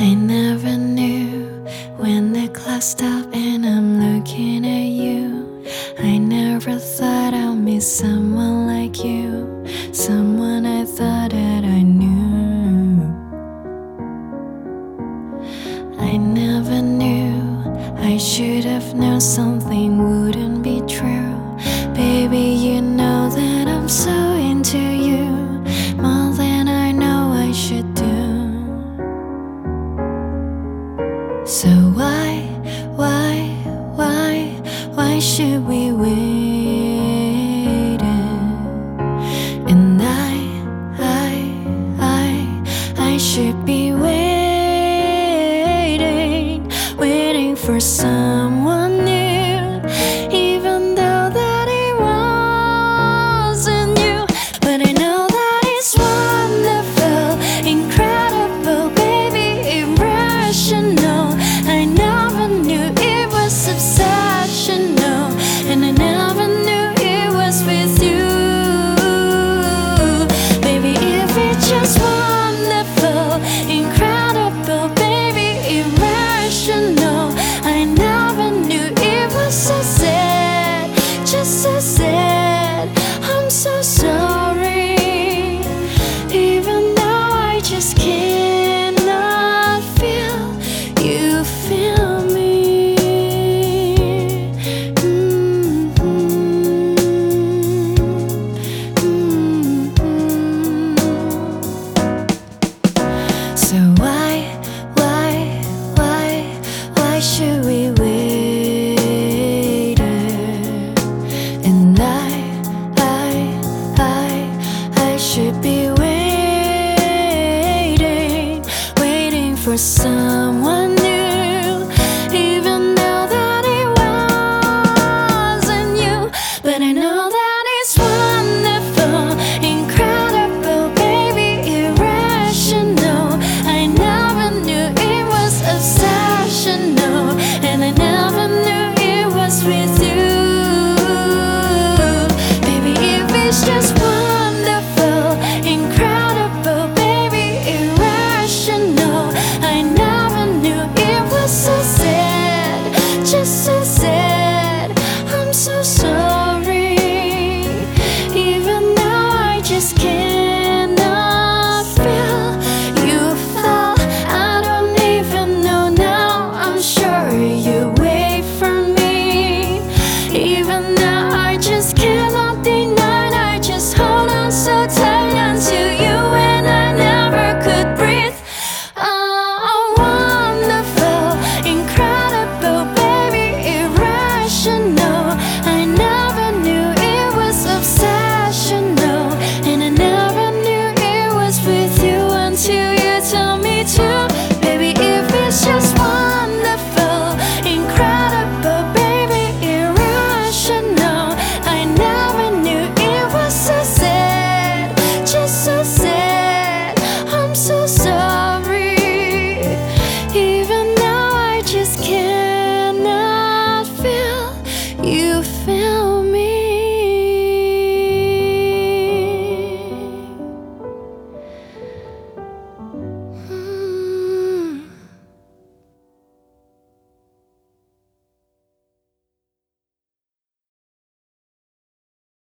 I never knew when the clock stopped and I'm looking at you. I never thought I'd meet someone like you, someone I thought that I knew. I never knew, I should have known something wouldn't be true. Baby, you know that I'm so into you, more than I know I should do. So why should we wait? And I should be waiting for someone new, even though that it wasn't you. But I know that it's wonderful, incredible, baby, irrational. I never knew it was obsessional, and I never knew it was with you. Baby, if it's just wonderful, incredible, baby, irrational, I never knew it was so sad, just so sad. I'm so sorry, even though I just cannot feel you feel me. So why should we wait? And I should be waiting for some